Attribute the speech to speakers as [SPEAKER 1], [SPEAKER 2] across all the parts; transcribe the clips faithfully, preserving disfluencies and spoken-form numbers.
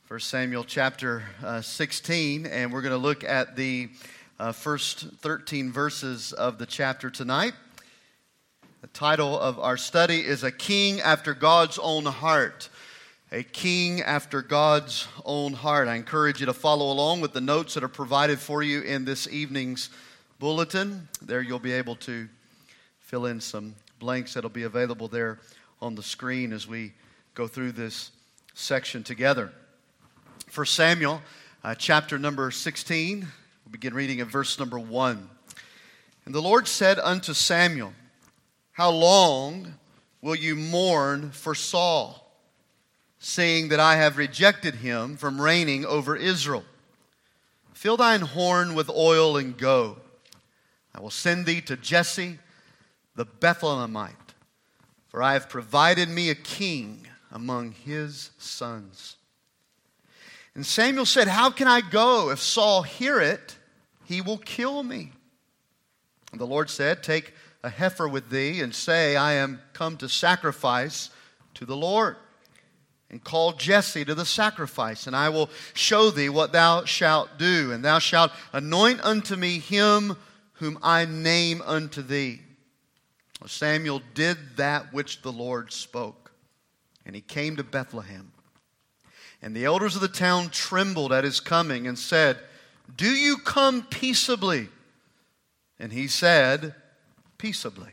[SPEAKER 1] First Samuel chapter uh, sixteen, and we're going to look at the uh, first thirteen verses of the chapter tonight. The title of our study is A King After God's Own Heart. A King After God's Own Heart. I encourage you to follow along with the notes that are provided for you in this evening's bulletin. There you'll be able to fill in some blanks that'll be available there on the screen as we go through this section together. First Samuel, uh, chapter number sixteen, we'll begin reading at verse number one. And the Lord said unto Samuel, How long will you mourn for Saul, seeing that I have rejected him from reigning over Israel? Fill thine horn with oil and go. I will send thee to Jesse the Bethlehemite, for I have provided me a king among his sons. And Samuel said, How can I go? If Saul hear it, he will kill me. And the Lord said, Take a heifer with thee, and say, I am come to sacrifice to the Lord. And call Jesse to the sacrifice, and I will show thee what thou shalt do. And thou shalt anoint unto me him whom I name unto thee. Well, Samuel did that which the Lord spoke, and he came to Bethlehem. And the elders of the town trembled at his coming and said, Do you come peaceably? And he said, Peaceably.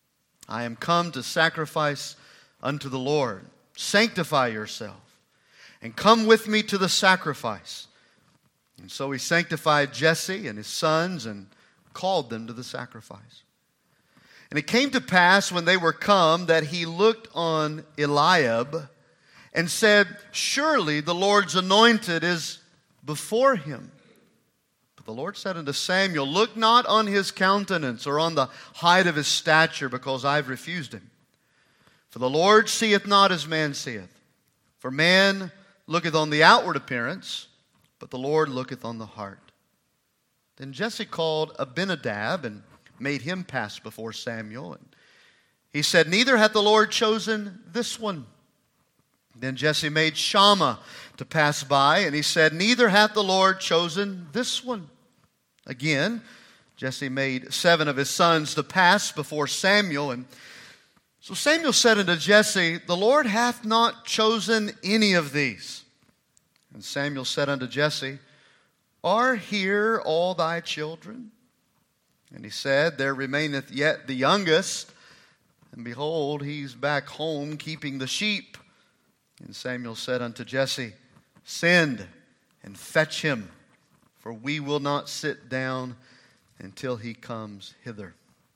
[SPEAKER 1] I am come to sacrifice unto the Lord. Sanctify yourself, and come with me to the sacrifice. And so he sanctified Jesse and his sons and called them to the sacrifice. And it came to pass when they were come that he looked on Eliab and said, Surely the Lord's anointed is before him. But the Lord said unto Samuel, Look not on his countenance or on the height of his stature, because I have refused him. For the Lord seeth not as man seeth. For man looketh on the outward appearance, but the Lord looketh on the heart. Then Jesse called Abinadab and made him pass before Samuel. And he said, Neither hath the Lord chosen this one. Then Jesse made Shammah to pass by, and he said, Neither hath the Lord chosen this one. Again, Jesse made seven of his sons to pass before Samuel. And so Samuel said unto Jesse, The Lord hath not chosen any of these. And Samuel said unto Jesse, Are here all thy children? And he said, There remaineth yet the youngest, and behold, he's back home keeping the sheep. And Samuel said unto Jesse, Send and fetch him, for we will not sit down until he comes hither.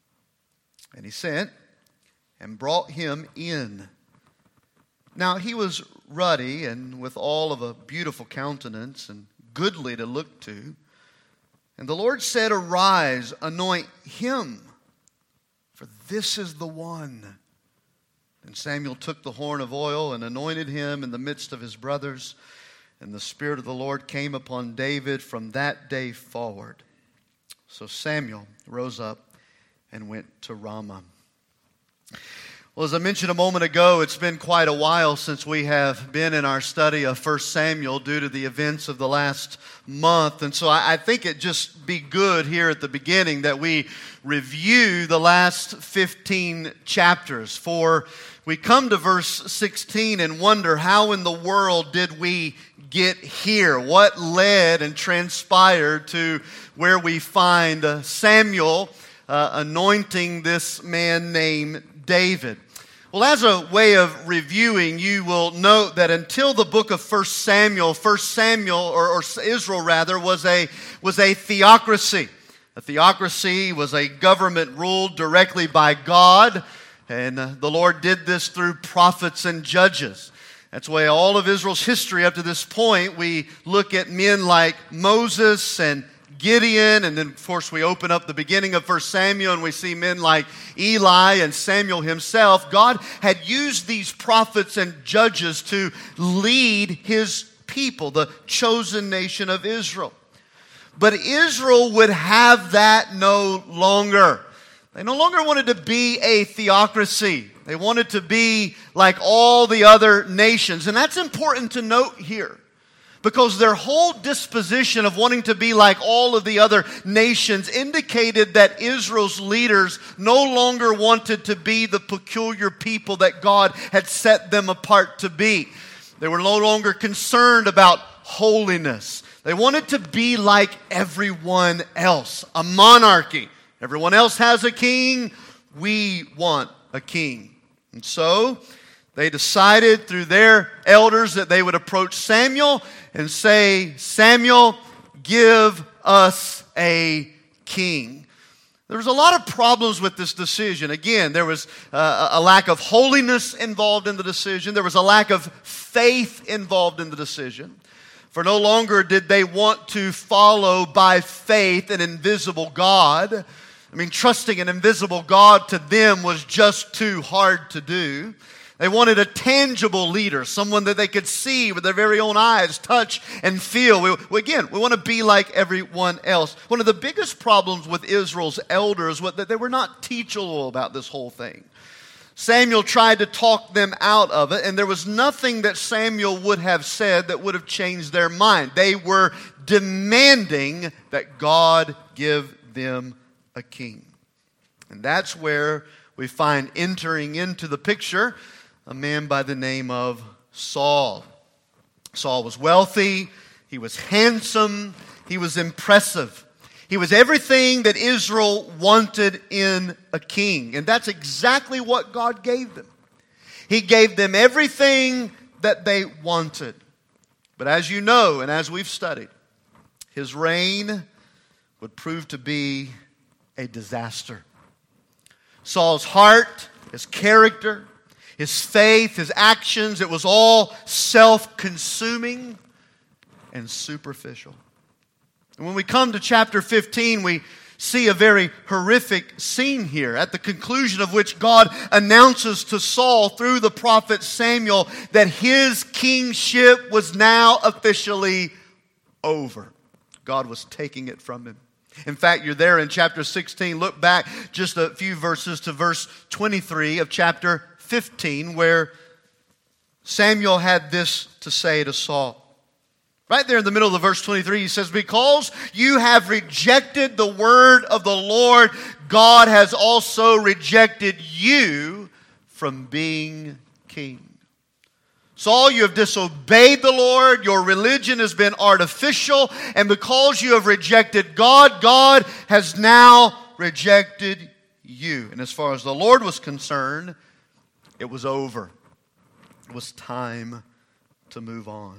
[SPEAKER 1] And he sent and brought him in. Now he was ruddy and with all of a beautiful countenance and goodly to look to. And the Lord said, Arise, anoint him, for this is the one. And Samuel took the horn of oil and anointed him in the midst of his brothers. And the Spirit of the Lord came upon David from that day forward. So Samuel rose up and went to Ramah. Well, as I mentioned a moment ago, it's been quite a while since we have been in our study of First Samuel due to the events of the last month. And so I think it'd just be good here at the beginning that we review the last fifteen chapters. For we come to verse sixteen and wonder, how in the world did we get here? What led and transpired to where we find Samuel uh, anointing this man named David? Well, as a way of reviewing, you will note that until the book of First Samuel, First Samuel, or, or Israel rather, was a, was a theocracy. A theocracy was a government ruled directly by God, and uh, the Lord did this through prophets and judges. That's why all of Israel's history up to this point, we look at men like Moses and Gideon, and then of course we open up the beginning of First Samuel and we see men like Eli and Samuel himself. God had used these prophets and judges to lead his people, the chosen nation of Israel. But Israel would have that no longer. They no longer wanted to be a theocracy. They wanted to be like all the other nations. And that's important to note here. because their whole disposition of wanting to be like all of the other nations indicated that Israel's leaders no longer wanted to be the peculiar people that God had set them apart to be. They were no longer concerned about holiness. They wanted to be like everyone else, a monarchy. Everyone else has a king. We want a king. And so they decided through their elders that they would approach Samuel and say, Samuel, give us a king. There was a lot of problems with this decision. Again, there was uh, a lack of holiness involved in the decision. There was a lack of faith involved in the decision. For no longer did they want to follow by faith an invisible God. I mean, trusting an invisible God to them was just too hard to do. They wanted a tangible leader, someone that they could see with their very own eyes, touch and feel. We, we, again, we want to be like everyone else. One of the biggest problems with Israel's elders was that they were not teachable about this whole thing. Samuel tried to talk them out of it, and there was nothing that Samuel would have said that would have changed their mind. They were demanding that God give them a king. And that's where we find entering into the picture a man by the name of Saul. Saul was wealthy, he was handsome, he was impressive. He was everything that Israel wanted in a king. And that's exactly what God gave them. He gave them everything that they wanted. But as you know, and as we've studied, his reign would prove to be a disaster. Saul's heart, his character, his faith, his actions, it was all self-consuming and superficial. And when we come to chapter fifteen, we see a very horrific scene here, at the conclusion of which God announces to Saul through the prophet Samuel that his kingship was now officially over. God was taking it from him. In fact, you're there in chapter sixteen. Look back just a few verses to verse twenty-three of chapter fifteen, where Samuel had this to say to Saul. Right there in the middle of the verse twenty-three, he says, because you have rejected the word of the Lord, God has also rejected you from being king. Saul, you have disobeyed the Lord, your religion has been artificial, and because you have rejected God, God has now rejected you. And as far as the Lord was concerned, it was over. It was time to move on.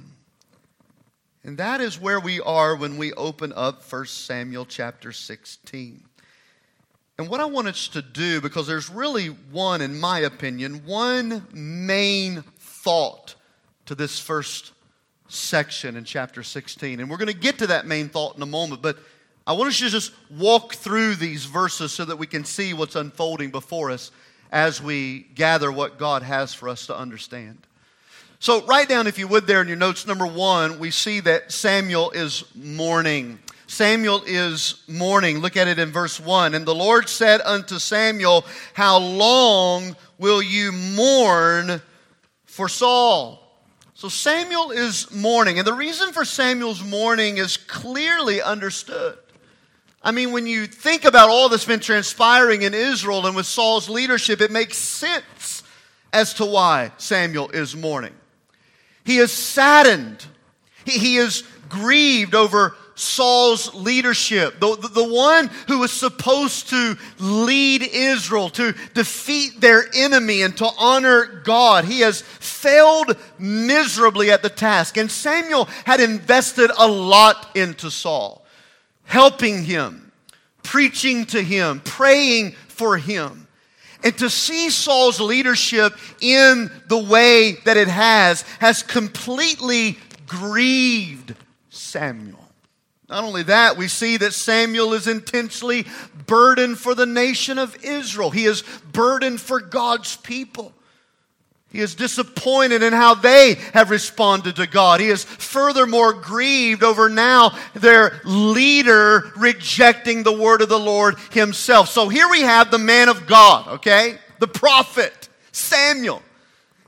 [SPEAKER 1] And that is where we are when we open up First Samuel chapter sixteen. And what I want us to do, because there's really one, in my opinion, one main thought to this first section in chapter sixteen. And we're going to get to that main thought in a moment, but I want us to just walk through these verses so that we can see what's unfolding before us as we gather what God has for us to understand. So write down, if you would, there in your notes, number one, we see that Samuel is mourning. Samuel is mourning. Look at it in verse one. And the Lord said unto Samuel, how long will you mourn for Saul? So Samuel is mourning. And the reason for Samuel's mourning is clearly understood. I mean, when you think about all that's been transpiring in Israel and with Saul's leadership, it makes sense as to why Samuel is mourning. He is saddened. He, he is grieved over Saul's leadership. The, the, the one who was supposed to lead Israel, to defeat their enemy and to honor God. He has failed miserably at the task. And Samuel had invested a lot into Saul, helping him, preaching to him, praying for him. And to see Saul's leadership in the way that it has, has completely grieved Samuel. Not only that, we see that Samuel is intensely burdened for the nation of Israel. He is burdened for God's people. He is disappointed in how they have responded to God. He is furthermore grieved over now their leader rejecting the word of the Lord himself. So here we have the man of God, okay? The prophet, Samuel.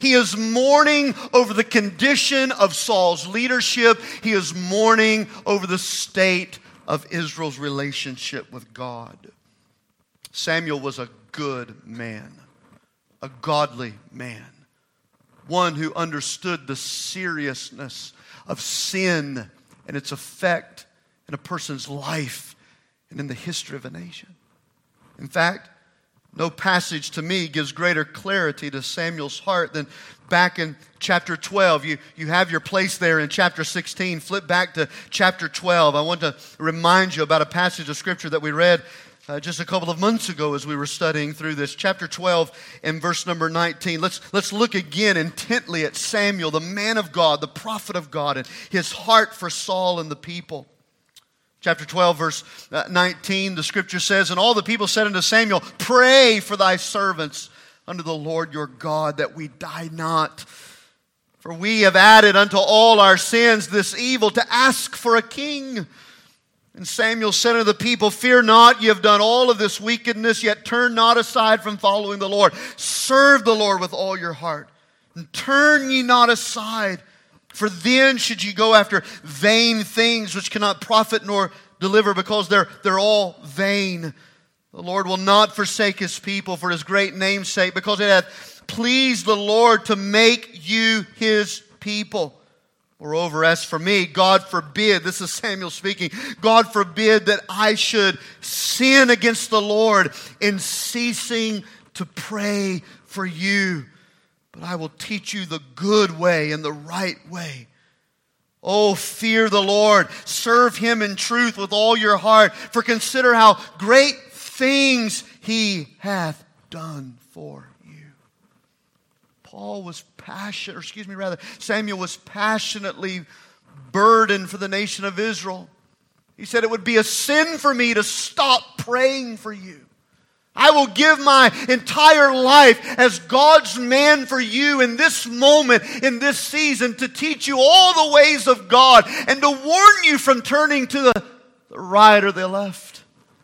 [SPEAKER 1] He is mourning over the condition of Saul's leadership. He is mourning over the state of Israel's relationship with God. Samuel was a good man, a godly man, one who understood the seriousness of sin and its effect in a person's life and in the history of a nation. In fact, no passage to me gives greater clarity to Samuel's heart than back in chapter twelve. You, you have your place there in chapter sixteen. Flip back to chapter twelve. I want to remind you about a passage of Scripture that we read uh, just a couple of months ago as we were studying through this. Chapter twelve and verse number nineteen. Let's, let's look again intently at Samuel, the man of God, the prophet of God, and his heart for Saul and the people. Chapter twelve, verse nineteen, the Scripture says, "And all the people said unto Samuel, Pray for thy servants unto the Lord your God, that we die not. For we have added unto all our sins this evil, to ask for a king. And Samuel said unto the people, Fear not, ye have done all of this wickedness, yet turn not aside from following the Lord. Serve the Lord with all your heart, and turn ye not aside. For then should you go after vain things which cannot profit nor deliver, because they're, they're all vain. The Lord will not forsake His people for His great name's sake, because it hath pleased the Lord to make you His people. Moreover, as for me, God forbid," this is Samuel speaking, "God forbid that I should sin against the Lord in ceasing to pray for you. But I will teach you the good way and the right way. Oh, fear the Lord. Serve Him in truth with all your heart. For consider how great things He hath done for you." Paul was passionate, or excuse me, rather, Samuel was passionately burdened for the nation of Israel. He said, "It would be a sin for me to stop praying for you. I will give my entire life as God's man for you in this moment, in this season, to teach you all the ways of God and to warn you from turning to the, the right or the left.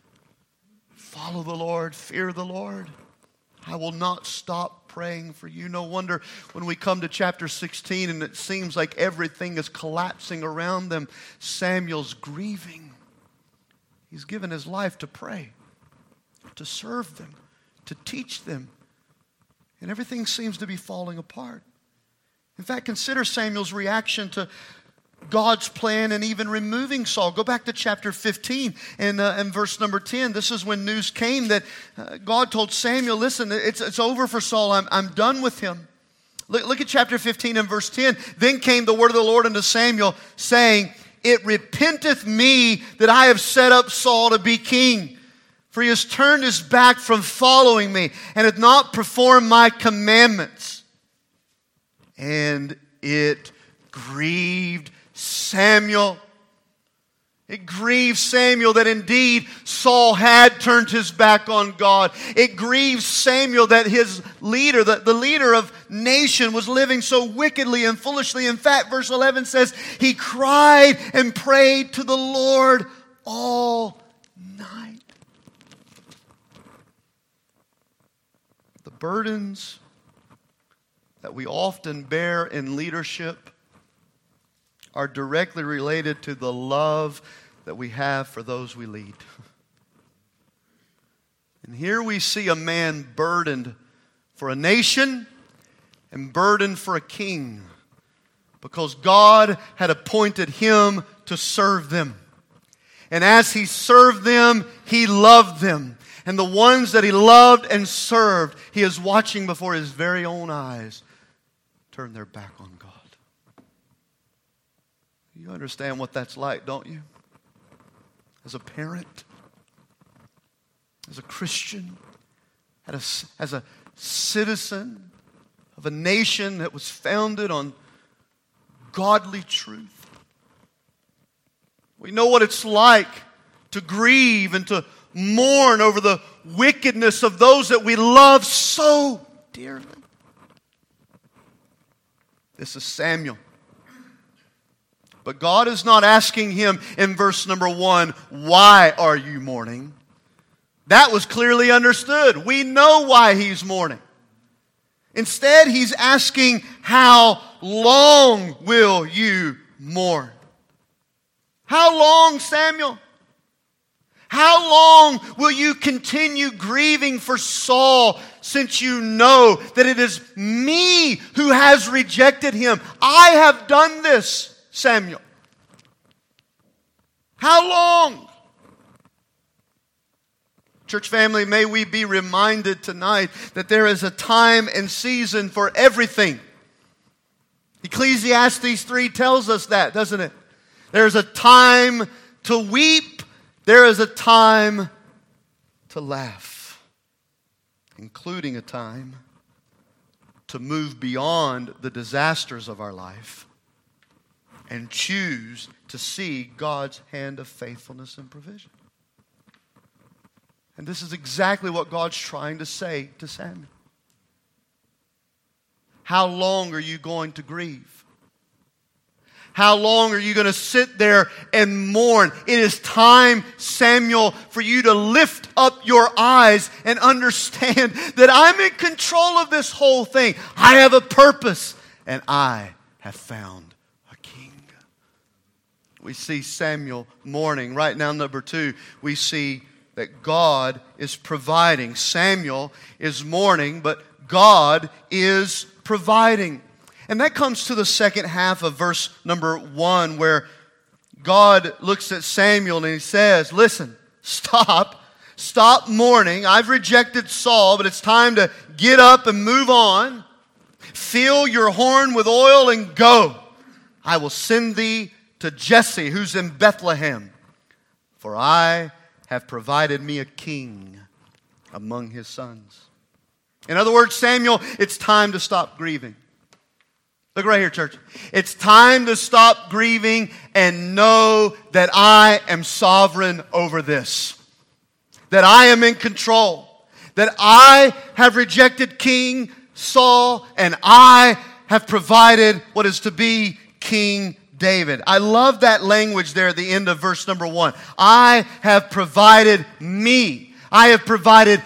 [SPEAKER 1] Follow the Lord, fear the Lord. I will not stop praying for you." No wonder when we come to chapter sixteen and it seems like everything is collapsing around them, Samuel's grieving. He's given his life to pray, to serve them, to teach them. And everything seems to be falling apart. In fact, consider Samuel's reaction to God's plan and even removing Saul. Go back to chapter fifteen and, uh, and verse number ten. This is when news came that uh, God told Samuel, "Listen, it's, it's over for Saul. I'm, I'm done with him." Look, look at chapter fifteen and verse ten. "Then came the word of the Lord unto Samuel, saying, It repenteth me that I have set up Saul to be king. For he has turned his back from following me, and hath not performed my commandments." And it grieved Samuel. It grieved Samuel that indeed Saul had turned his back on God. It grieved Samuel that his leader, the, the leader of nation, was living so wickedly and foolishly. In fact, verse eleven says, he cried and prayed to the Lord all night. The burdens that we often bear in leadership are directly related to the love that we have for those we lead. And here we see a man burdened for a nation and burdened for a king, because God had appointed him to serve them. And as he served them, he loved them. And the ones that he loved and served, he is watching before his very own eyes turn their back on God. You understand what that's like, don't you? As a parent, as a Christian, as a, as a citizen of a nation that was founded on godly truth. We know what it's like to grieve and to mourn over the wickedness of those that we love so dearly. This is Samuel. But God is not asking him in verse number one, why are you mourning? That was clearly understood. We know why he's mourning. Instead, he's asking, how long will you mourn? How long, Samuel? How long will you continue grieving for Saul, since you know that it is me who has rejected him? I have done this, Samuel. How long? Church family, may we be reminded tonight that there is a time and season for everything. Ecclesiastes three tells us that, doesn't it? There's a time to weep. There is a time to laugh, including a time to move beyond the disasters of our life and choose to see God's hand of faithfulness and provision. And this is exactly what God's trying to say to Samuel. How long are you going to grieve? How long are you going to sit there and mourn? It is time, Samuel, for you to lift up your eyes and understand that I'm in control of this whole thing. I have a purpose, and I have found a king. We see Samuel mourning. Right now, number two, we see that God is providing. Samuel is mourning, but God is providing. And that comes to the second half of verse number one, where God looks at Samuel and he says, listen, stop, stop mourning. I've rejected Saul, but it's time to get up and move on. Fill your horn with oil and go. I will send thee to Jesse, who's in Bethlehem, for I have provided me a king among his sons. In other words, Samuel, it's time to stop grieving. Look right here, church. It's time to stop grieving and know that I am sovereign over this. That I am in control. That I have rejected King Saul and I have provided what is to be King David. I love that language there at the end of verse number one. I have provided me. I have provided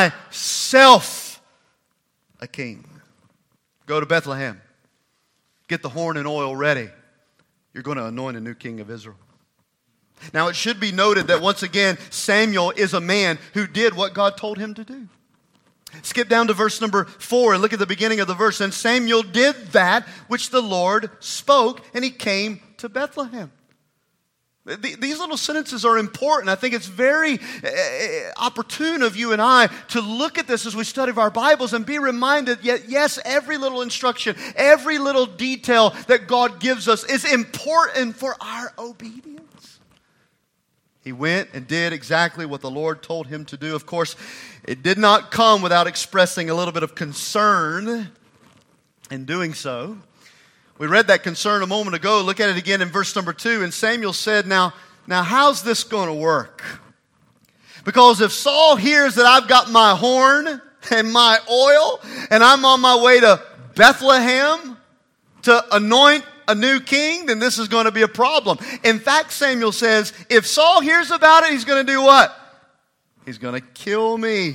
[SPEAKER 1] myself a king. Go to Bethlehem. Get the horn and oil ready. You're going to anoint a new king of Israel. Now it should be noted that once again, Samuel is a man who did what God told him to do. Skip down to verse number four and look at the beginning of the verse. And Samuel did that which the Lord spoke, and he came to Bethlehem. These little sentences are important. I think it's very opportune of you and I to look at this as we study our Bibles and be reminded, yet yes, every little instruction, every little detail that God gives us is important for our obedience. He went and did exactly what the Lord told him to do. Of course, it did not come without expressing a little bit of concern in doing so. We read that concern a moment ago. Look at it again in verse number two. And Samuel said, now, now how's this going to work? Because if Saul hears that I've got my horn and my oil and I'm on my way to Bethlehem to anoint a new king, then this is going to be a problem. In fact, Samuel says, if Saul hears about it, he's going to do what? He's going to kill me.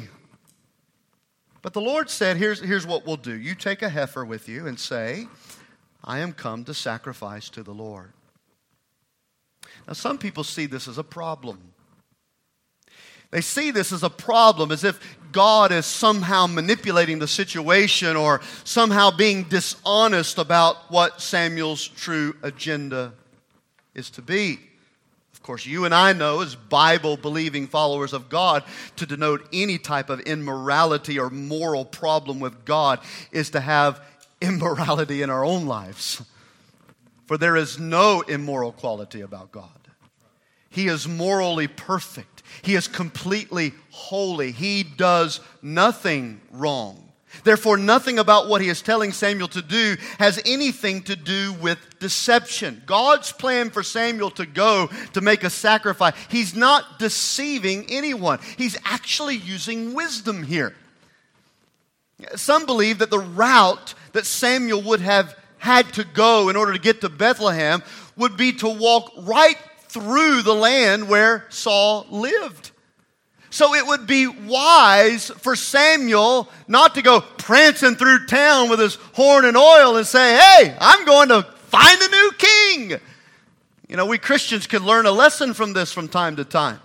[SPEAKER 1] But the Lord said, here's, here's what we'll do. You take a heifer with you and say, I am come to sacrifice to the Lord. Now, some people see this as a problem. They see this as a problem, as if God is somehow manipulating the situation or somehow being dishonest about what Samuel's true agenda is to be. Of course, you and I know, as Bible-believing followers of God, to denote any type of immorality or moral problem with God is to have immorality in our own lives. For there is no immoral quality about God. He is morally perfect. He is completely holy. He does nothing wrong. Therefore, nothing about what he is telling Samuel to do has anything to do with deception. God's plan for Samuel to go to make a sacrifice, he's not deceiving anyone. He's actually using wisdom here. Some believe that the route that Samuel would have had to go in order to get to Bethlehem would be to walk right through the land where Saul lived. So it would be wise for Samuel not to go prancing through town with his horn and oil and say, hey, I'm going to find a new king. You know, we Christians can learn a lesson from this from time to time.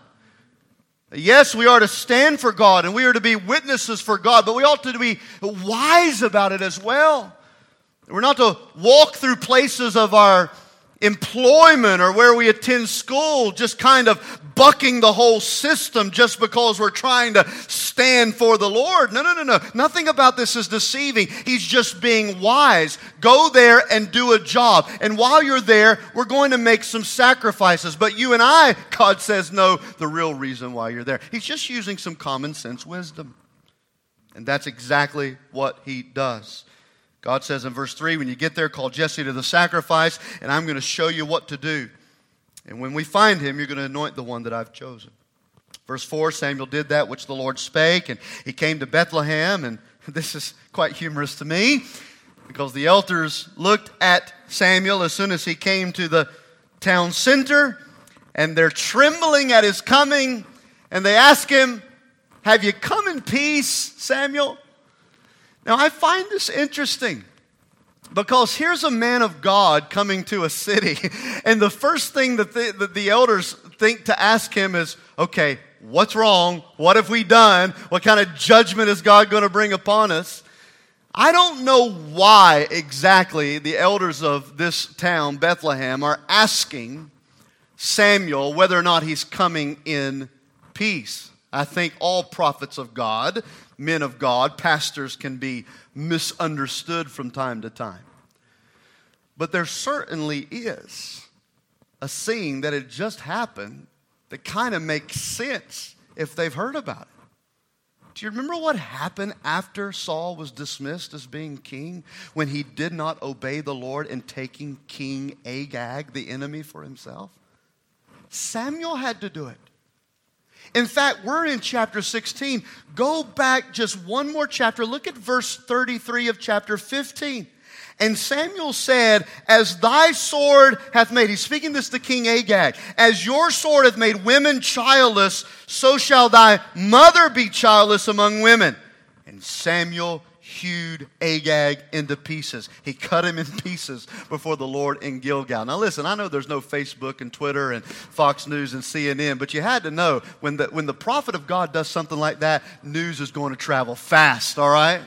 [SPEAKER 1] Yes, we are to stand for God and we are to be witnesses for God, but we ought to be wise about it as well. We're not to walk through places of our employment or where we attend school just kind of bucking the whole system just because we're trying to stand for the Lord. No, no, no, no. Nothing about this is deceiving. He's just being wise. Go there and do a job. And while you're there, we're going to make some sacrifices. But you and I, God says, know the real reason why you're there. He's just using some common sense wisdom. And that's exactly what he does. God says in verse three, when you get there, call Jesse to the sacrifice, and I'm going to show you what to do. And when we find him, you're going to anoint the one that I've chosen. Verse four, Samuel did that which the Lord spake, and he came to Bethlehem. And this is quite humorous to me, because the elders looked at Samuel as soon as he came to the town center, and they're trembling at his coming, and they ask him, have you come in peace, Samuel? Now, I find this interesting because here's a man of God coming to a city, and the first thing that the, that the elders think to ask him is, okay, what's wrong? What have we done? What kind of judgment is God going to bring upon us? I don't know why exactly the elders of this town, Bethlehem, are asking Samuel whether or not he's coming in peace. I think all prophets of God, men of God, pastors can be misunderstood from time to time. But there certainly is a scene that had just happened that kind of makes sense if they've heard about it. Do you remember what happened after Saul was dismissed as being king? When he did not obey the Lord in taking King Agag, the enemy, for himself? Samuel had to do it. In fact, we're in chapter sixteen. Go back just one more chapter. Look at verse thirty-three of chapter fifteen. And Samuel said, as thy sword hath made, he's speaking this to King Agag, as your sword hath made women childless, so shall thy mother be childless among women. And Samuel hewed Agag into pieces. He cut him in pieces before the Lord in Gilgal. Now listen, I know there's no Facebook and Twitter and Fox News and C N N, but you had to know when the, when the prophet of God does something like that, news is going to travel fast, all right?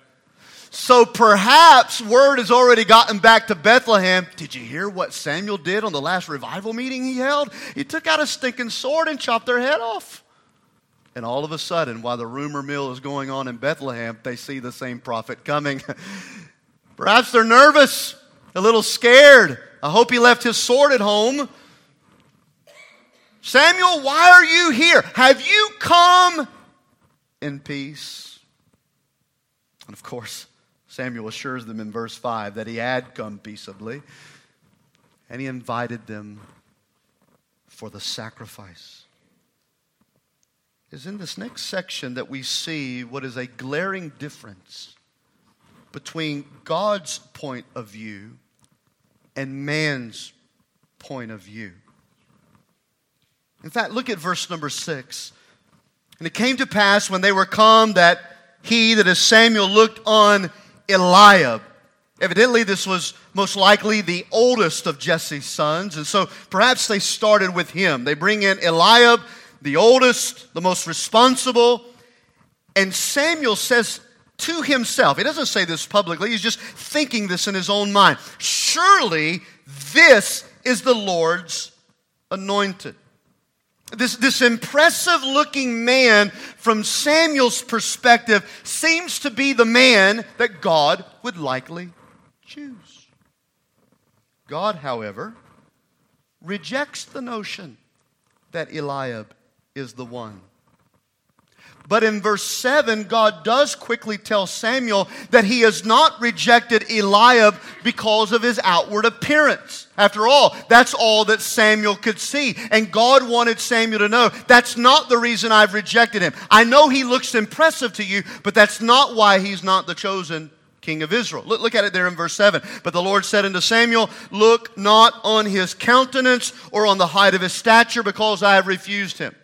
[SPEAKER 1] So perhaps word has already gotten back to Bethlehem. Did you hear what Samuel did on the last revival meeting he held? He took out a stinking sword and chopped their head off. And all of a sudden, while the rumor mill is going on in Bethlehem, they see the same prophet coming. Perhaps they're nervous, a little scared. I hope he left his sword at home. Samuel, why are you here? Have you come in peace? And of course, Samuel assures them in verse five that he had come peaceably. And he invited them for the sacrifice. Is in this next section that we see what is a glaring difference between God's point of view and man's point of view. In fact, look at verse number six. And it came to pass when they were come that he, that is Samuel, looked on Eliab. Evidently, this was most likely the oldest of Jesse's sons, and so perhaps they started with him. They bring in Eliab, the oldest, the most responsible. And Samuel says to himself, he doesn't say this publicly, he's just thinking this in his own mind, surely this is the Lord's anointed. This, this impressive looking man from Samuel's perspective seems to be the man that God would likely choose. God, however, rejects the notion that Eliab is the one. But in verse seven, God does quickly tell Samuel that he has not rejected Eliab because of his outward appearance. After all, that's all that Samuel could see. And God wanted Samuel to know, that's not the reason I've rejected him. I know he looks impressive to you, but that's not why he's not the chosen king of Israel. Look, look at it there in verse seven. But the Lord said unto Samuel, look not on his countenance or on the height of his stature, because I have refused him.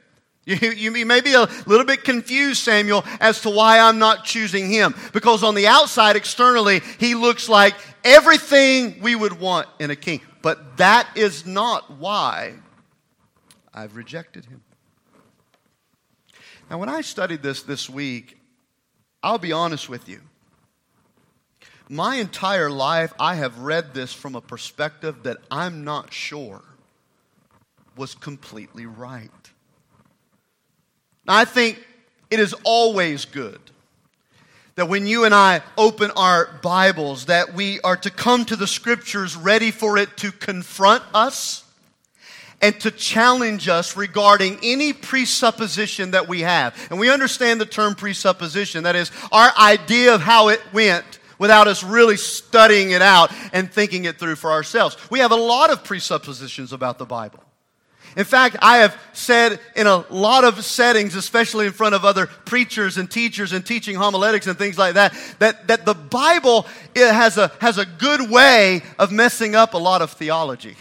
[SPEAKER 1] You, you, you may be a little bit confused, Samuel, as to why I'm not choosing him. Because on the outside, externally, he looks like everything we would want in a king. But that is not why I've rejected him. Now, when I studied this this week, I'll be honest with you. My entire life, I have read this from a perspective that I'm not sure was completely right. Now, I think it is always good that when you and I open our Bibles, that we are to come to the Scriptures ready for it to confront us and to challenge us regarding any presupposition that we have. And we understand the term presupposition. That is, our idea of how it went without us really studying it out and thinking it through for ourselves. We have a lot of presuppositions about the Bible. In fact, I have said in a lot of settings, especially in front of other preachers and teachers and teaching homiletics and things like that, that, that the Bible it has a, has a good way of messing up a lot of theology.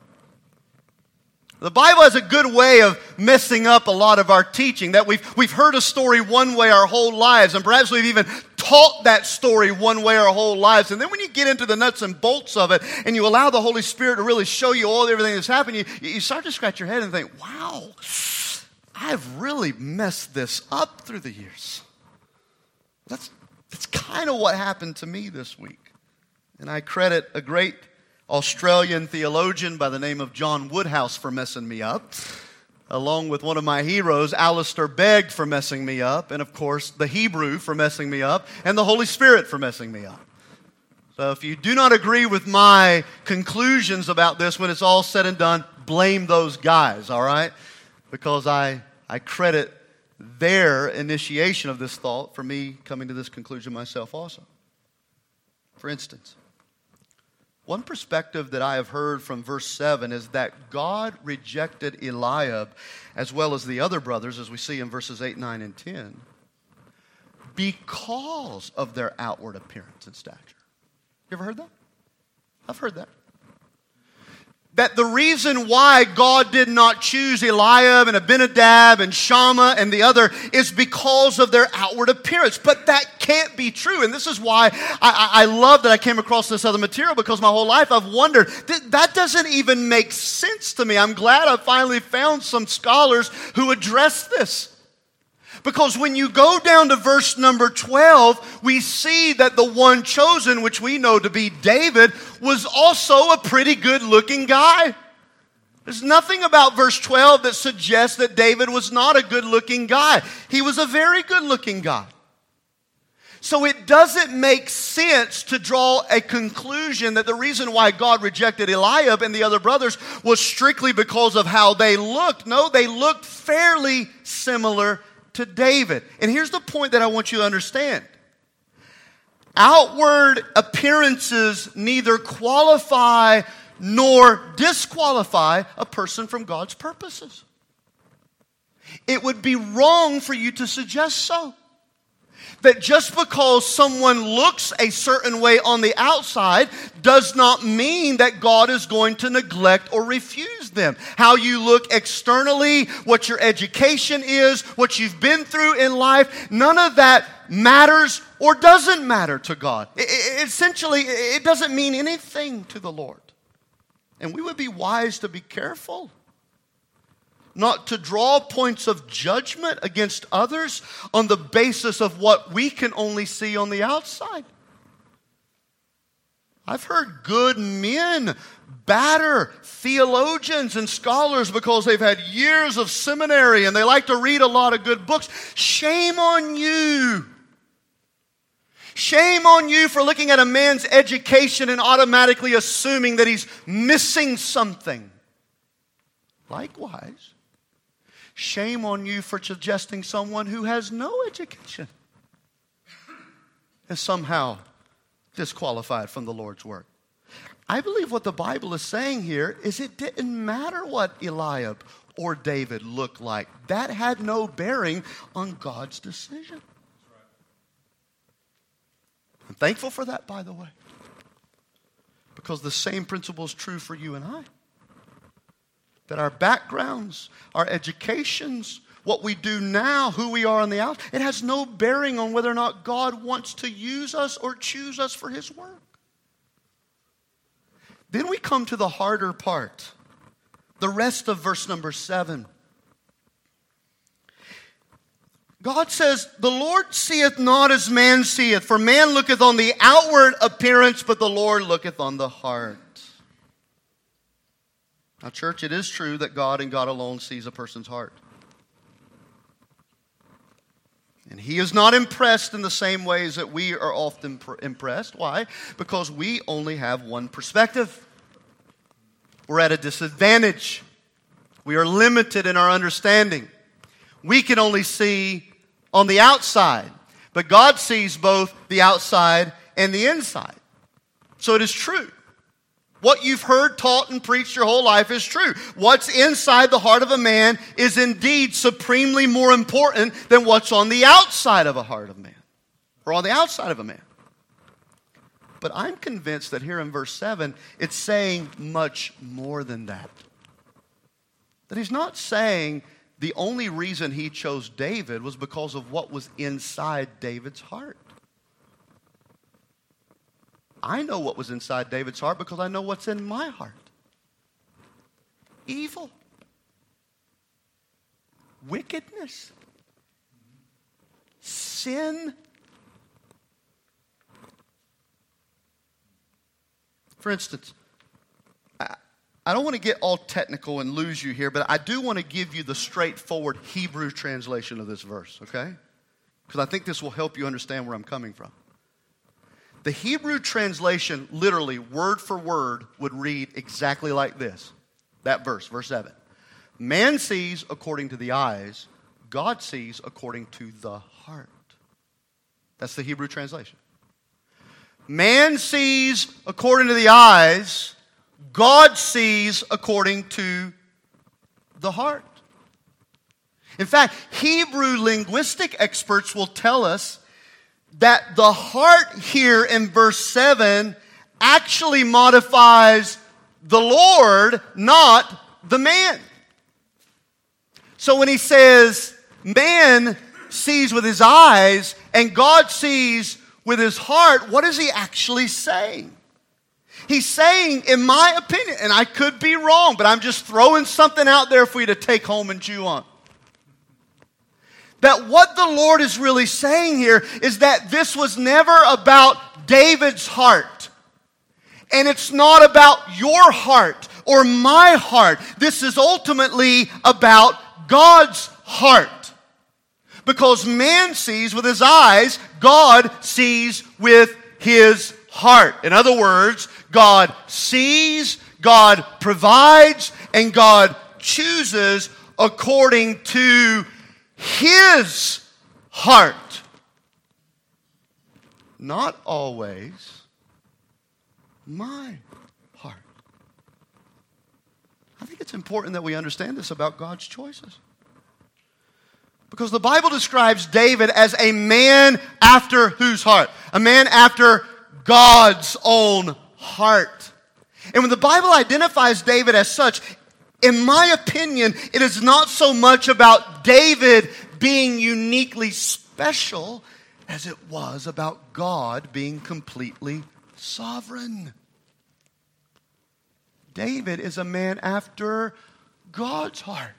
[SPEAKER 1] The Bible has a good way of messing up a lot of our teaching, that we've, we've heard a story one way our whole lives, and perhaps we've even taught that story one way our whole lives. And then when you get into the nuts and bolts of it, and you allow the Holy Spirit to really show you all everything that's happened, you, you start to scratch your head and think, wow, I've really messed this up through the years. That's, that's kind of what happened to me this week. And I credit a great Australian theologian by the name of John Woodhouse for messing me up, along with one of my heroes, Alistair Begg, for messing me up, and of course the Hebrew for messing me up, and the Holy Spirit for messing me up. So if you do not agree with my conclusions about this when it's all said and done, blame those guys, all right? Because I, I credit their initiation of this thought for me coming to this conclusion myself also. For instance, one perspective that I have heard from verse seven is that God rejected Eliab as well as the other brothers, as we see in verses eight, nine, and ten, because of their outward appearance and stature. You ever heard that? I've heard that. That the reason why God did not choose Eliab and Abinadab and Shammah and the other is because of their outward appearance. But that can't be true. And this is why I, I, I love that I came across this other material, because my whole life I've wondered, that, that doesn't even make sense to me. I'm glad I finally found some scholars who address this. Because when you go down to verse number twelve, we see that the one chosen, which we know to be David, was also a pretty good-looking guy. There's nothing about verse twelve that suggests that David was not a good-looking guy. He was a very good-looking guy. So it doesn't make sense to draw a conclusion that the reason why God rejected Eliab and the other brothers was strictly because of how they looked. No, they looked fairly similar to David. And here's the point that I want you to understand. Outward appearances neither qualify nor disqualify a person from God's purposes. It would be wrong for you to suggest so. That just because someone looks a certain way on the outside does not mean that God is going to neglect or refuse them. How you look externally, what your education is, what you've been through in life, none of that matters or doesn't matter to God. It, it, essentially, it doesn't mean anything to the Lord. And we would be wise to be careful not to draw points of judgment against others on the basis of what we can only see on the outside. I've heard good men batter theologians and scholars because they've had years of seminary and they like to read a lot of good books. Shame on you. Shame on you for looking at a man's education and automatically assuming that he's missing something. Likewise, shame on you for suggesting someone who has no education is somehow disqualified from the Lord's work. I believe what the Bible is saying here is it didn't matter what Eliab or David looked like. That had no bearing on God's decision. I'm thankful for that, by the way, because the same principle is true for you and I. That our backgrounds, our educations, what we do now, who we are on the outside, it has no bearing on whether or not God wants to use us or choose us for His work. Then we come to the harder part, the rest of verse number seven. God says, the Lord seeth not as man seeth, for man looketh on the outward appearance, but the Lord looketh on the heart. Now, church, it is true that God and God alone sees a person's heart. And He is not impressed in the same ways that we are often pr- impressed. Why? Because we only have one perspective. We're at a disadvantage. We are limited in our understanding. We can only see on the outside, but God sees both the outside and the inside. So it is true. What you've heard, taught, and preached your whole life is true. What's inside the heart of a man is indeed supremely more important than what's on the outside of a heart of man, or on the outside of a man. But I'm convinced that here in verse seven, it's saying much more than that. That He's not saying the only reason He chose David was because of what was inside David's heart. I know what was inside David's heart because I know what's in my heart. Evil. Wickedness. Sin. For instance, I, I don't want to get all technical and lose you here, but I do want to give you the straightforward Hebrew translation of this verse, okay? Because I think this will help you understand where I'm coming from. The Hebrew translation, literally, word for word, would read exactly like this. That verse, verse seven. Man sees according to the eyes, God sees according to the heart. That's the Hebrew translation. Man sees according to the eyes, God sees according to the heart. In fact, Hebrew linguistic experts will tell us that the heart here in verse seven actually modifies the Lord, not the man. So when he says man sees with his eyes and God sees with his heart, what is he actually saying? He's saying, in my opinion, and I could be wrong, but I'm just throwing something out there for you to take home and chew on. That what the Lord is really saying here is that this was never about David's heart. And it's not about your heart or my heart. This is ultimately about God's heart. Because man sees with his eyes, God sees with his heart. In other words, God sees, God provides, and God chooses according to His heart. Not always my heart. I think it's important that we understand this about God's choices. Because the Bible describes David as a man after whose heart? A man after God's own heart. And when the Bible identifies David as such, in my opinion, it is not so much about David being uniquely special as it was about God being completely sovereign. David is a man after God's heart.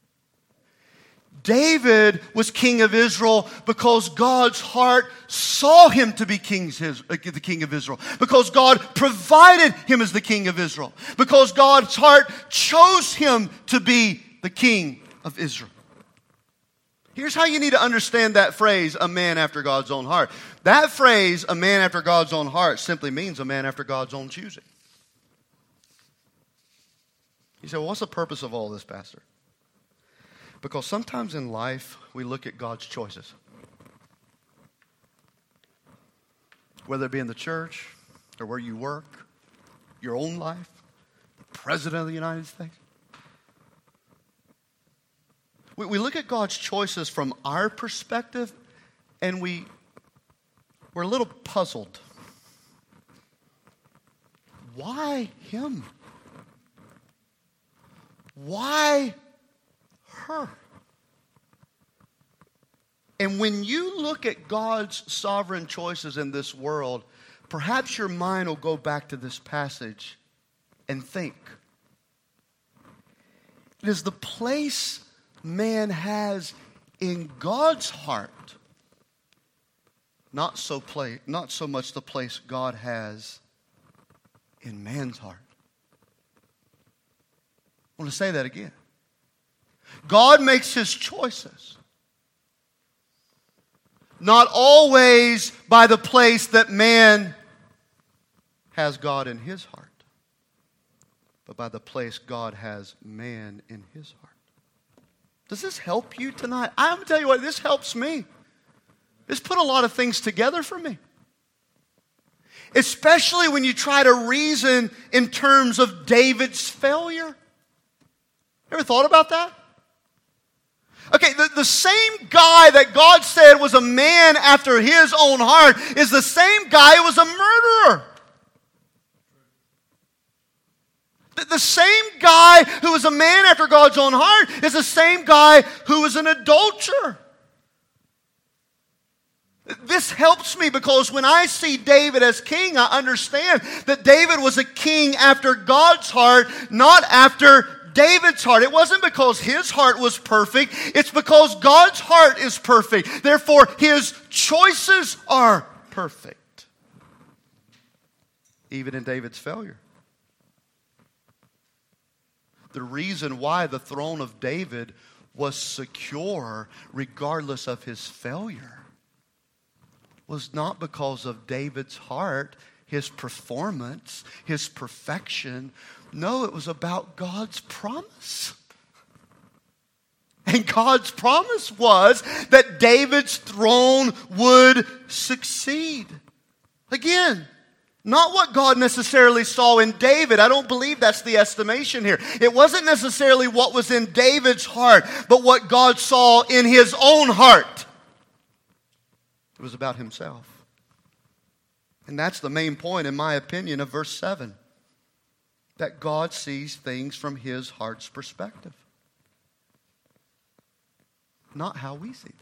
[SPEAKER 1] David was king of Israel because God's heart saw him to be king's, his, uh, the king of Israel. Because God provided him as the king of Israel. Because God's heart chose him to be the king of Israel. Here's how you need to understand that phrase, a man after God's own heart. That phrase, a man after God's own heart, simply means a man after God's own choosing. You say, well, what's the purpose of all this, Pastor? Because sometimes in life, we look at God's choices. Whether it be in the church, or where you work, your own life, the President of the United States. We, we look at God's choices from our perspective, and we, we're a little puzzled. Why him? Why her? And when you look at God's sovereign choices in this world, perhaps your mind will go back to this passage and think. It is the place man has in God's heart, not so play, not so much the place God has in man's heart. I want to say that again. God makes his choices, not always by the place that man has God in his heart, but by the place God has man in his heart. Does this help you tonight? I'm going to tell you what, this helps me. This put a lot of things together for me. Especially when you try to reason in terms of David's failure. Ever thought about that? Okay, the, the same guy that God said was a man after his own heart is the same guy who was a murderer. The, the same guy who was a man after God's own heart is the same guy who was an adulterer. This helps me because when I see David as king, I understand that David was a king after God's heart, not after David's heart. It wasn't because his heart was perfect. It's because God's heart is perfect. Therefore, his choices are perfect. Even in David's failure. The reason why the throne of David was secure regardless of his failure was not because of David's heart, his performance, his perfection. No, it was about God's promise. And God's promise was that David's throne would succeed. Again, not what God necessarily saw in David. I don't believe that's the estimation here. It wasn't necessarily what was in David's heart, but what God saw in his own heart. It was about himself. And that's the main point, in my opinion, of verse seven. That God sees things from his heart's perspective. Not how we see them.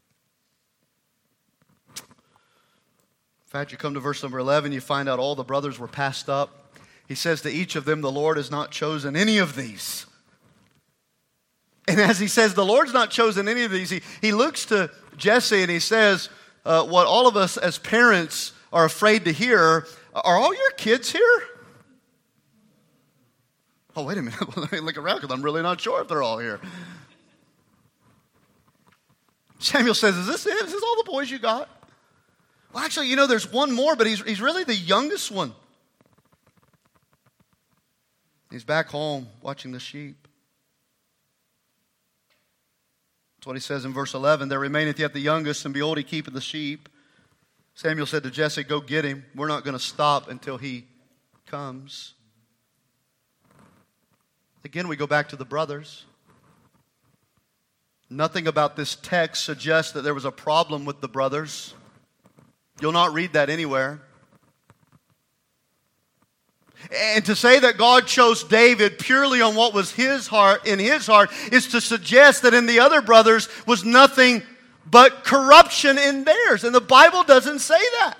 [SPEAKER 1] In fact, you come to verse number eleven, you find out all the brothers were passed up. He says to each of them, the Lord has not chosen any of these. And as he says, the Lord's not chosen any of these, he, he looks to Jesse and he says, uh, what all of us as parents are afraid to hear, are all your kids here? Oh, wait a minute, let me look around because I'm really not sure if they're all here. Samuel says, is this it? Is this all the boys you got? Well, actually, you know, there's one more, but he's, he's really the youngest one. He's back home watching the sheep. That's what he says in verse eleven. There remaineth yet the youngest, and behold, he keepeth the sheep. Samuel said to Jesse, go get him. We're not going to stop until he comes. Again, we go back to the brothers. Nothing about this text suggests that there was a problem with the brothers. You'll not read that anywhere. And to say that God chose David purely on what was his heart, in his heart, is to suggest that in the other brothers was nothing but corruption in theirs. And the Bible doesn't say that.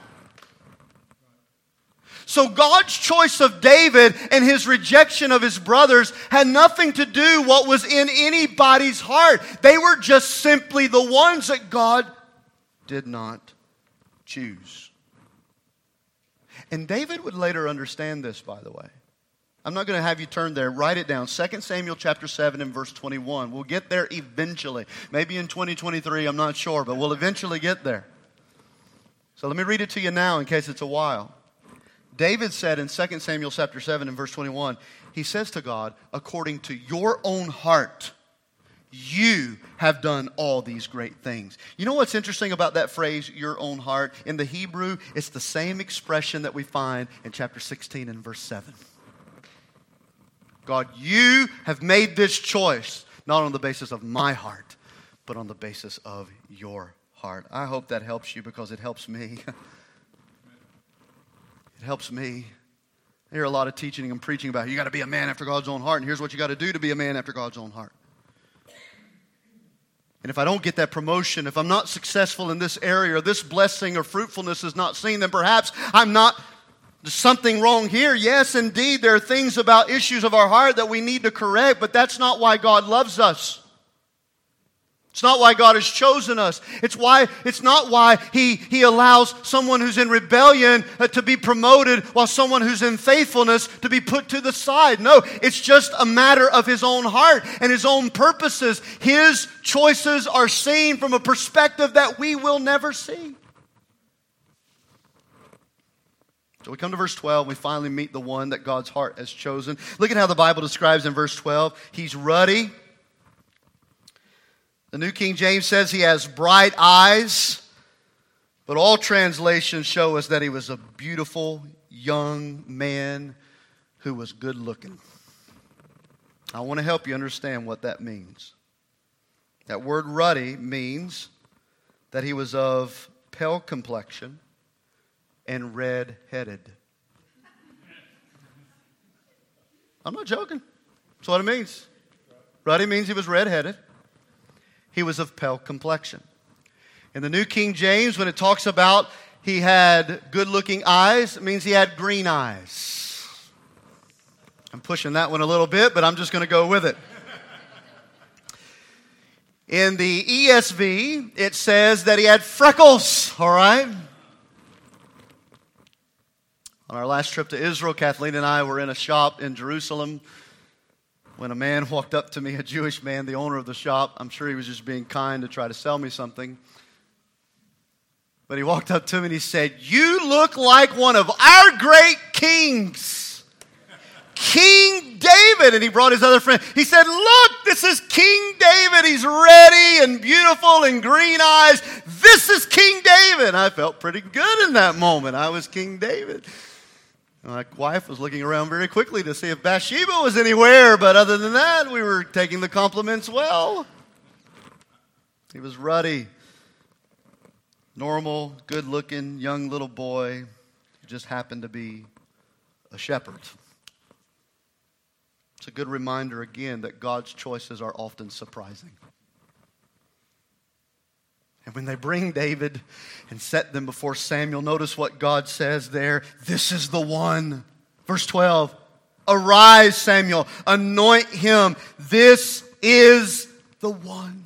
[SPEAKER 1] So God's choice of David and his rejection of his brothers had nothing to do what was in anybody's heart. They were just simply the ones that God did not choose. And David would later understand this, by the way. I'm not going to have you turn there. Write it down. Second Samuel chapter seven and verse twenty-one. We'll get there eventually. Maybe in twenty twenty-three, I'm not sure, but we'll eventually get there. So let me read it to you now in case it's a while. David said in Second Samuel chapter seven and verse twenty-one, he says to God, according to your own heart, you have done all these great things. You know what's interesting about that phrase, your own heart? In the Hebrew, it's the same expression that we find in chapter sixteen and verse seven. God, you have made this choice, not on the basis of my heart, but on the basis of your heart. I hope that helps you because it helps me. It helps me. I hear a lot of teaching and preaching about you got to be a man after God's own heart, and here's what you got to do to be a man after God's own heart. And if I don't get that promotion, if I'm not successful in this area, or this blessing or fruitfulness is not seen, then perhaps I'm not, there's something wrong here. Yes, indeed, there are things about issues of our heart that we need to correct, but that's not why God loves us. It's not why God has chosen us. It's why. It's not why He, he allows someone who's in rebellion uh, to be promoted while someone who's in faithfulness to be put to the side. No, it's just a matter of His own heart and His own purposes. His choices are seen from a perspective that we will never see. So we come to verse twelve. We finally meet the one that God's heart has chosen. Look at how the Bible describes in verse twelve. He's ruddy. The New King James says he has bright eyes, but all translations show us that he was a beautiful young man who was good looking. I want to help you understand what that means. That word ruddy means that he was of pale complexion and red-headed. I'm not joking. That's what it means. Ruddy means he was red-headed. He was of pale complexion. In the New King James, when it talks about he had good-looking eyes, it means he had green eyes. I'm pushing that one a little bit, but I'm just going to go with it. In the E S V, it says that he had freckles, all right? On our last trip to Israel, Kathleen and I were in a shop in Jerusalem when a man walked up to me, a Jewish man, the owner of the shop. I'm sure he was just being kind to try to sell me something. But he walked up to me and he said, "You look like one of our great kings, King David." And he brought his other friend. He said, "Look, this is King David. He's ready and beautiful and green eyes. This is King David." And I felt pretty good in that moment. I was King David. My wife was looking around very quickly to see if Bathsheba was anywhere, but other than that, we were taking the compliments well. He was ruddy, normal, good-looking, young little boy who just happened to be a shepherd. It's a good reminder again that God's choices are often surprising. And when they bring David and set them before Samuel, notice what God says there. This is the one. Verse twelve. "Arise, Samuel, anoint him. This is the one."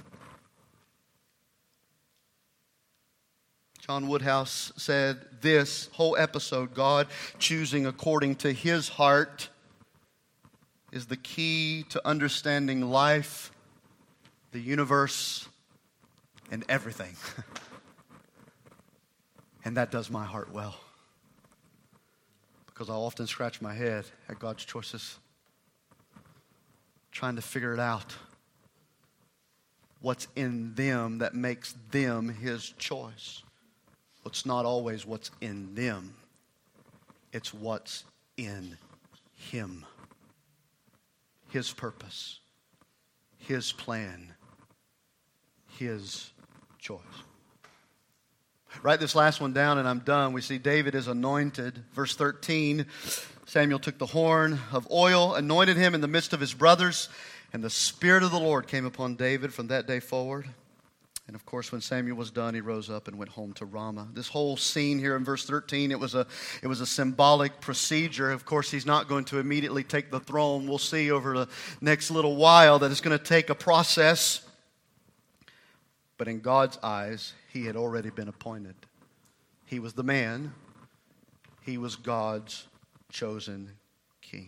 [SPEAKER 1] John Woodhouse said this whole episode, God choosing according to His heart, is the key to understanding life, the universe, and everything. And that does my heart well. Because I often scratch my head at God's choices, trying to figure it out. What's in them that makes them His choice. It's not always what's in them. It's what's in Him. His purpose. His plan. His choice. Write this last one down and I'm done. We see David is anointed. Verse thirteen, Samuel took the horn of oil, anointed him in the midst of his brothers, and the Spirit of the Lord came upon David from that day forward. And of course, when Samuel was done, he rose up and went home to Ramah. This whole scene here in verse thirteen, it was a it was a symbolic procedure. Of course, he's not going to immediately take the throne. We'll see over the next little while that it's going to take a process. But in God's eyes, he had already been appointed. He was the man. He was God's chosen king.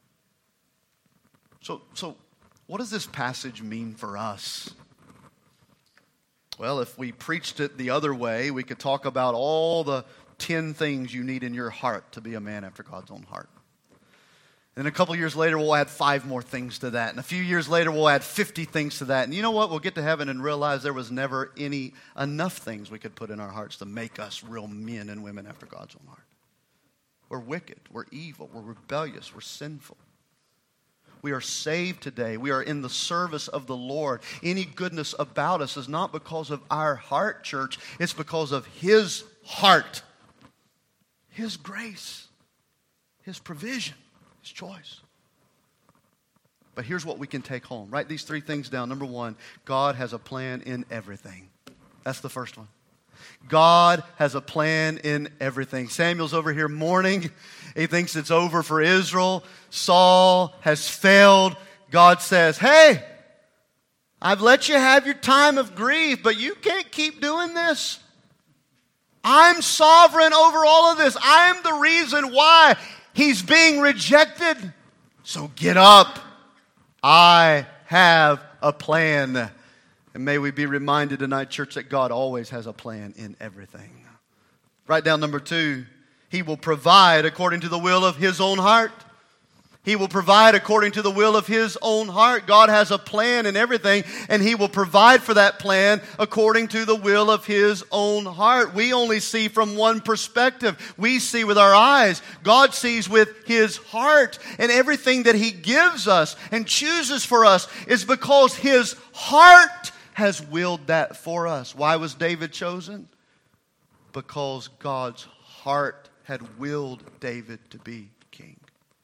[SPEAKER 1] So, so what does this passage mean for us? Well, if we preached it the other way, we could talk about all the ten things you need in your heart to be a man after God's own heart. And a couple years later, we'll add five more things to that. And a few years later, we'll add fifty things to that. And you know what? We'll get to heaven and realize there was never any enough things we could put in our hearts to make us real men and women after God's own heart. We're wicked. We're evil. We're rebellious. We're sinful. We are saved today. We are in the service of the Lord. Any goodness about us is not because of our heart, church. It's because of His heart, His grace, His provision, His choice. But here's what we can take home. Write these three things down. Number one, God has a plan in everything. That's the first one. God has a plan in everything. Samuel's over here mourning. He thinks it's over for Israel. Saul has failed. God says, hey, I've let you have your time of grief, but you can't keep doing this. I'm sovereign over all of this. I'm the reason why he's being rejected. So get up. I have a plan. And may we be reminded tonight, church, that God always has a plan in everything. Write down number two. He will provide according to the will of His own heart. He will provide according to the will of His own heart. God has a plan in everything, and He will provide for that plan according to the will of His own heart. We only see from one perspective. We see with our eyes. God sees with His heart. And everything that He gives us and chooses for us is because His heart has willed that for us. Why was David chosen? Because God's heart had willed David to be king.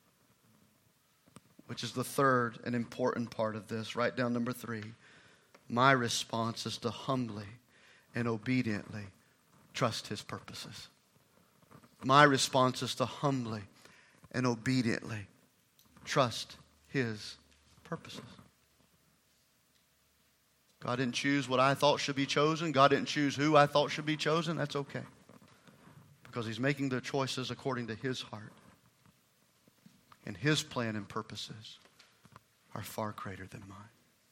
[SPEAKER 1] Which is the third and important part of this. Write down number three. My response is to humbly and obediently trust His purposes. My response is to humbly and obediently trust His purposes. God didn't choose what I thought should be chosen. God didn't choose who I thought should be chosen. That's okay. Because He's making the choices according to His heart. And His plan and purposes are far greater than mine.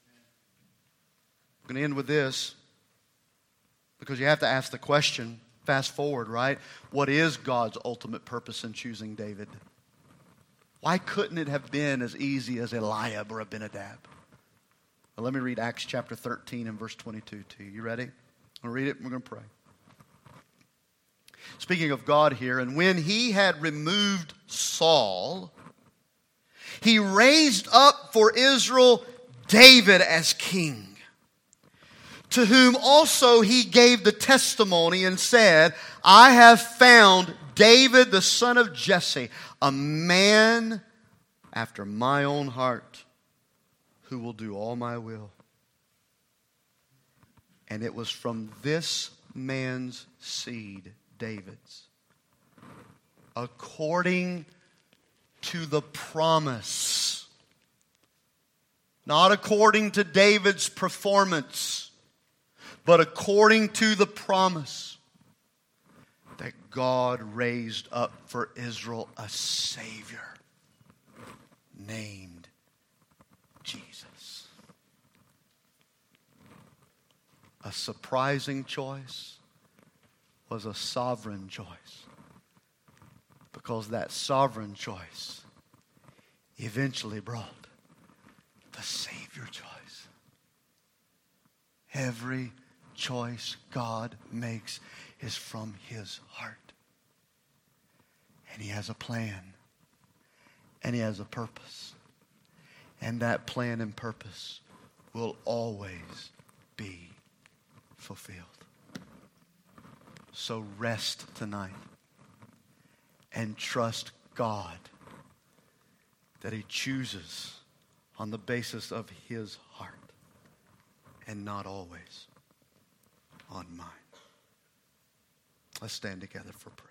[SPEAKER 1] I'm going to end with this because you have to ask the question, fast forward, right? What is God's ultimate purpose in choosing David? Why couldn't it have been as easy as Eliab or Abinadab? Well, let me read Acts chapter thirteen and verse twenty-two to you. You ready? I'll read it and we're going to pray. Speaking of God here, and when He had removed Saul, He raised up for Israel David as king, to whom also He gave the testimony and said, I have found David the son of Jesse, a man after my own heart, who will do all my will. And it was from this man's seed, David's, according to the promise. Not according to David's performance, but according to the promise that God raised up for Israel a Savior named Jesus. A surprising choice was a sovereign choice. Because that sovereign choice eventually brought the Savior choice. Every choice God makes is from His heart. And He has a plan. And He has a purpose. And that plan and purpose will always be fulfilled. So rest tonight. And trust God that He chooses on the basis of His heart and not always on mine. Let's stand together for prayer.